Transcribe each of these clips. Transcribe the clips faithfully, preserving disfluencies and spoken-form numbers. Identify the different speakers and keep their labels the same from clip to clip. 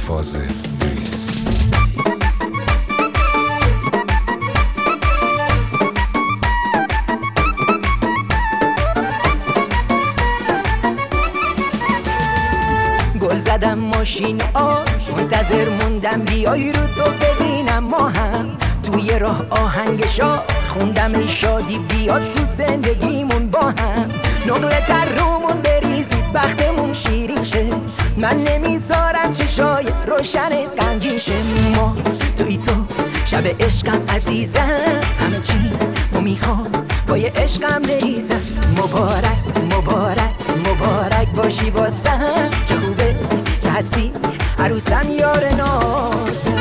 Speaker 1: فاضل دریس.
Speaker 2: گل زدم ماشین آش، منتظر موندم بیای رو تو ببینم ما هم توی راه آهنگ شاد خوندم ای شادی بیاد تو زندگیمون با هم نقل تر رومون بریزید بختمون شیرین شه من نمیذارم چشای روشنت غمگین شه ما توی تو شب عشقم عزیزم همه چی مو میخوام با یه عشقم بریزم مبارک مبارک مبارک باشی واسم چه خوبه که هستی عروسم یار نازم.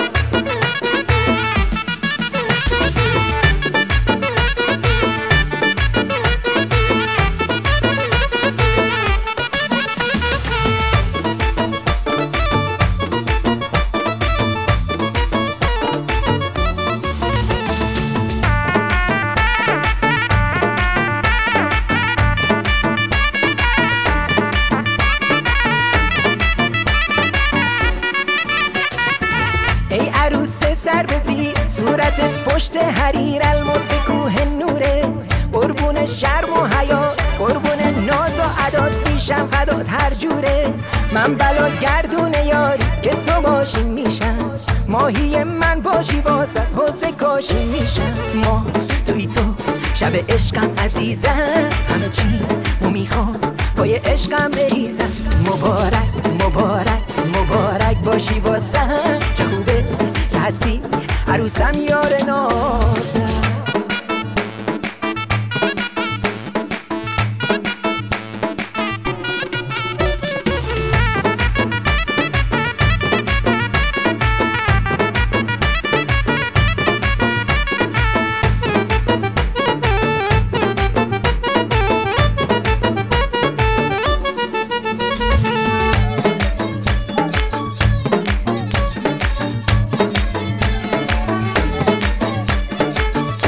Speaker 2: ای عروس سر بزیر صورتت پشت حریر الماس کوه نوره قربون شرم و حیات قربون ناز و عداد میشم فدات هر جوره من بلا گردون یاری که تو باشی میشم ماهی من باشی واسط حوض کاشی میشم ما توی تو شب عشقم عزیزم همه چی مو میخوام پای عشقم بریزم مبارک مبارک مبارک باشی واسم چه خوبه که هستی عروسم یار نازم.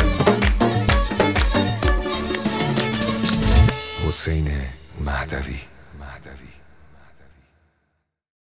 Speaker 1: حسین مهدوی.